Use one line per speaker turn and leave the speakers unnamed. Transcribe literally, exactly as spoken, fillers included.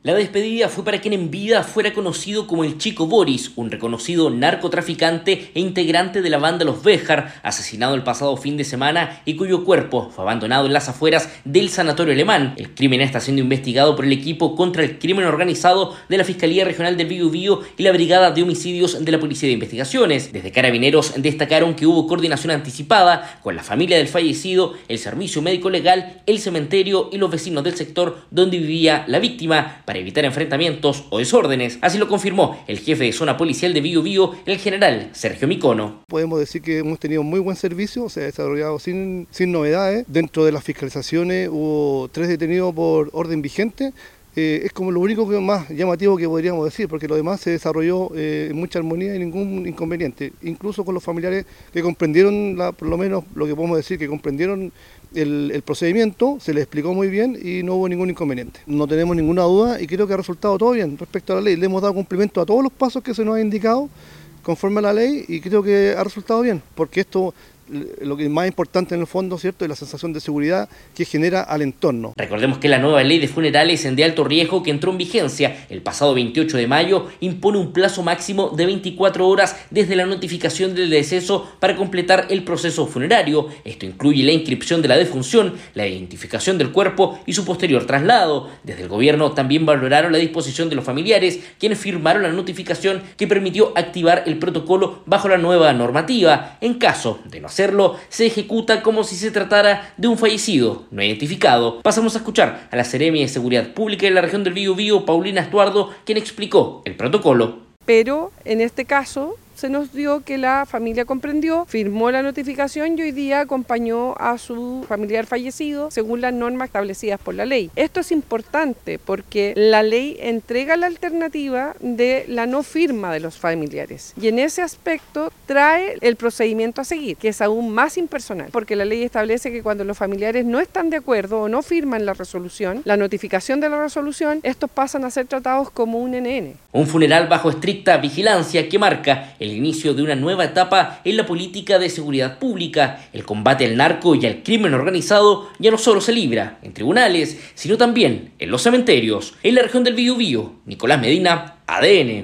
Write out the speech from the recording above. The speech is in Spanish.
La despedida fue para quien en vida fuera conocido como el Chico Boris, un reconocido narcotraficante e integrante de la banda Los Béjar, asesinado el pasado fin de semana y cuyo cuerpo fue abandonado en las afueras del Sanatorio Alemán. El crimen está siendo investigado por el equipo contra el crimen organizado de la Fiscalía Regional del Biobío y la Brigada de Homicidios de la Policía de Investigaciones. Desde Carabineros destacaron que hubo coordinación anticipada con la familia del fallecido, el servicio médico legal, el cementerio y los vecinos del sector donde vivía la víctima, para evitar enfrentamientos o desórdenes. Así lo confirmó el jefe de zona policial de Biobío, el general Sergio Micono.
Podemos decir que hemos tenido muy buen servicio, se ha desarrollado sin, sin novedades. Dentro de las fiscalizaciones hubo tres detenidos por orden vigente. Eh, es como lo único que más llamativo que podríamos decir, porque lo demás se desarrolló eh, en mucha armonía y ningún inconveniente, incluso con los familiares que comprendieron, la, por lo menos lo que podemos decir, que comprendieron el, el procedimiento, se les explicó muy bien y no hubo ningún inconveniente. No tenemos ninguna duda y creo que ha resultado todo bien respecto a la ley. Le hemos dado cumplimiento a todos los pasos que se nos ha indicado conforme a la ley y creo que ha resultado bien, porque esto, lo que es más importante en el fondo, ¿cierto?, es la sensación de seguridad que genera al entorno.
Recordemos que la nueva ley de funerales de alto riesgo, que entró en vigencia el pasado veintiocho de mayo, impone un plazo máximo de veinticuatro horas desde la notificación del deceso para completar el proceso funerario. Esto incluye la inscripción de la defunción, la identificación del cuerpo y su posterior traslado. Desde el gobierno también valoraron la disposición de los familiares, quienes firmaron la notificación que permitió activar el protocolo bajo la nueva normativa. En caso de no hacerlo, se ejecuta como si se tratara de un fallecido no identificado. Pasamos a escuchar a la Seremi de Seguridad Pública de la región del Biobío, Paulina Estuardo, quien explicó el protocolo.
Pero en este caso se nos dio que la familia comprendió, firmó la notificación y hoy día acompañó a su familiar fallecido según las normas establecidas por la ley. Esto es importante porque la ley entrega la alternativa de la no firma de los familiares y en ese aspecto trae el procedimiento a seguir, que es aún más impersonal, porque la ley establece que cuando los familiares no están de acuerdo o no firman la resolución, la notificación de la resolución, estos pasan a ser tratados como un N N.
Un funeral bajo estricta vigilancia que marca el inicio de una nueva etapa en la política de seguridad pública. El combate al narco y al crimen organizado ya no solo se libra en tribunales, sino también en los cementerios. En la región del Biobío, Nicolás Medina, A D N.